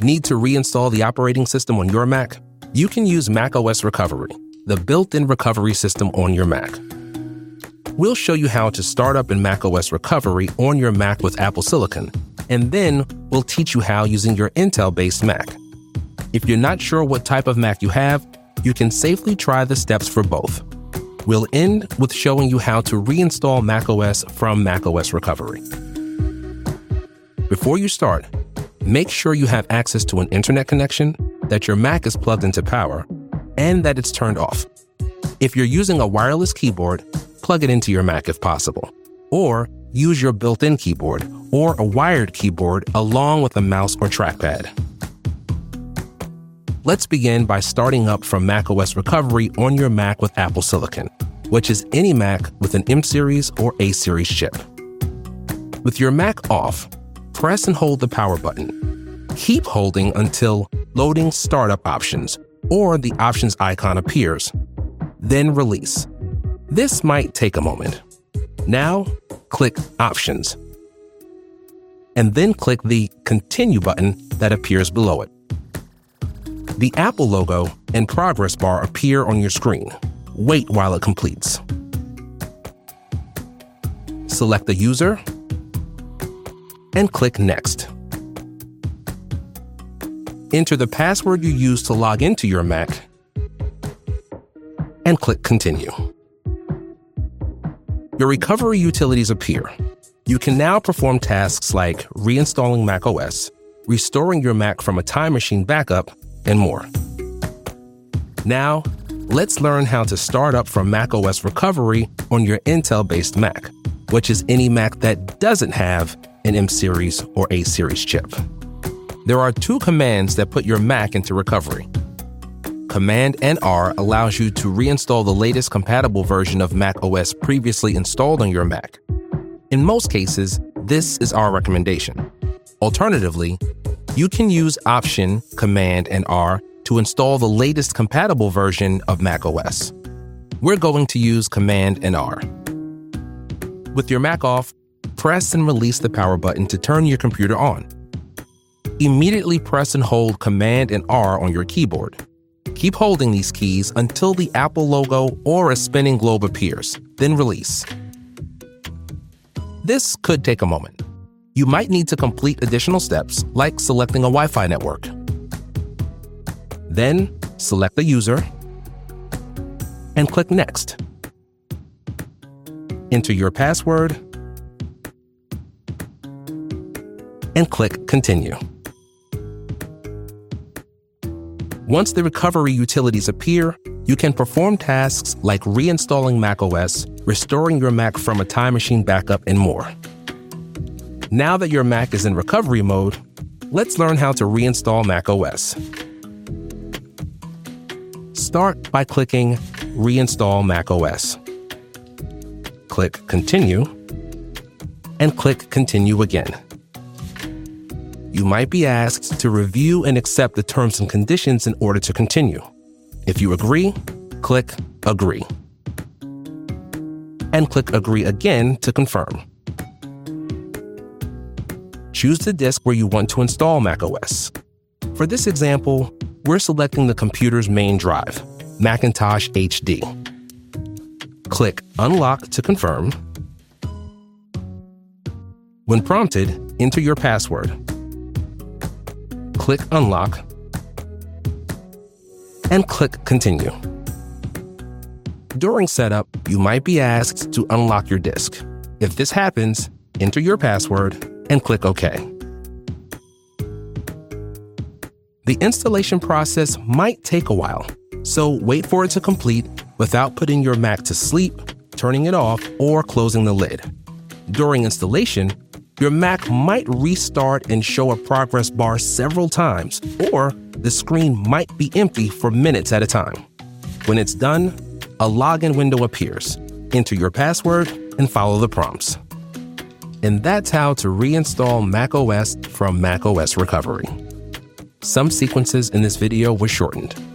Need to reinstall the operating system on your Mac? You can use macOS Recovery, the built-in recovery system on your Mac. We'll show you how to start up in macOS Recovery on your Mac with Apple Silicon, and then we'll teach you how using your Intel-based Mac. If you're not sure what type of Mac you have, you can safely try the steps for both. We'll end with showing you how to reinstall macOS from macOS Recovery. Before you start, make sure you have access to an internet connection, that your Mac is plugged into power, and that it's turned off. If you're using a wireless keyboard, plug it into your Mac if possible, or use your built-in keyboard or a wired keyboard along with a mouse or trackpad. Let's begin by starting up from macOS Recovery on your Mac with Apple Silicon, which is any Mac with an M-Series or A-Series chip. With your Mac off, press and hold the power button. Keep holding until loading startup options or the options icon appears. Then release. This might take a moment. Now, click Options. And then click the Continue button that appears below it. The Apple logo and progress bar appear on your screen. Wait while it completes. Select the user and click Next. Enter the password you used to log into your Mac and click Continue. Your recovery utilities appear. You can now perform tasks like reinstalling macOS, restoring your Mac from a Time Machine backup, and more. Now, let's learn how to start up from macOS Recovery on your Intel-based Mac, which is any Mac that doesn't have an M-Series or A-Series chip. There are two commands that put your Mac into recovery. Command-N-R allows you to reinstall the latest compatible version of macOS previously installed on your Mac. In most cases, this is our recommendation. Alternatively, you can use Option Command-N-R to install the latest compatible version of macOS. We're going to use Command-N-R. With your Mac off, press and release the power button to turn your computer on. Immediately press and hold Command and R on your keyboard. Keep holding these keys until the Apple logo or a spinning globe appears, then release. This could take a moment. You might need to complete additional steps, like selecting a Wi-Fi network. Then, select the user and click Next. Enter your password and click Continue. Once the recovery utilities appear, you can perform tasks like reinstalling macOS, restoring your Mac from a Time Machine backup, and more. Now that your Mac is in recovery mode, let's learn how to reinstall macOS. Start by clicking Reinstall macOS. Click Continue, and click Continue again. You might be asked to review and accept the terms and conditions in order to continue. If you agree, click Agree. And click Agree again to confirm. Choose the disk where you want to install macOS. For this example, we're selecting the computer's main drive, Macintosh HD. Click Unlock to confirm. When prompted, enter your password. Click Unlock and click Continue. During setup, you might be asked to unlock your disk. If this happens, enter your password and click OK. The installation process might take a while, so wait for it to complete without putting your Mac to sleep, turning it off, or closing the lid. During installation, your Mac might restart and show a progress bar several times, or the screen might be empty for minutes at a time. When it's done, a login window appears. Enter your password and follow the prompts. And that's how to reinstall macOS from macOS Recovery. Some sequences in this video were shortened.